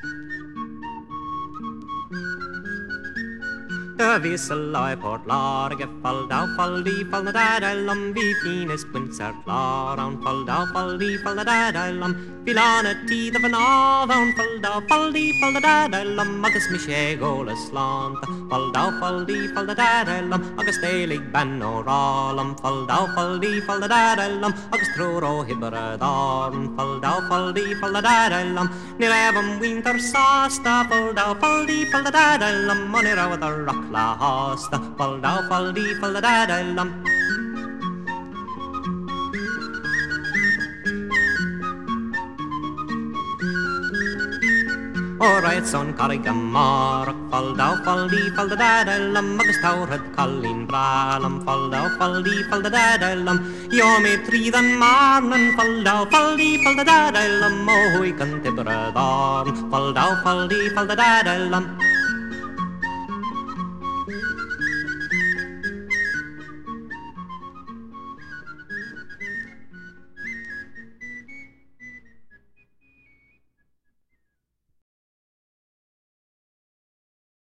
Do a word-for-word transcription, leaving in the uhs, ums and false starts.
De vissel I port large fall down fall di fall na där lam vi fines punser klar on fall down fall di fall na där lam filana tid of an on fall down fall di fall na där lam agus mi sé gola slant fall down fall di fall na där lam agus telig ban no ram fall down fall di fall na där lam agus troro hibara darn fall down fall di fall na där lam ni levam winter sasta fall down fall di fall na där lam money rawa the rock la hosta fall down fall di fall da da da lam all right son cargamar fall down fall di fall da da da lam agus taurat kallin bralam fall down fall di fall da da da lam yo me tridan marnan fall down fall di fall da da da lam moy kan te bradar fall down fall di fall da da da lam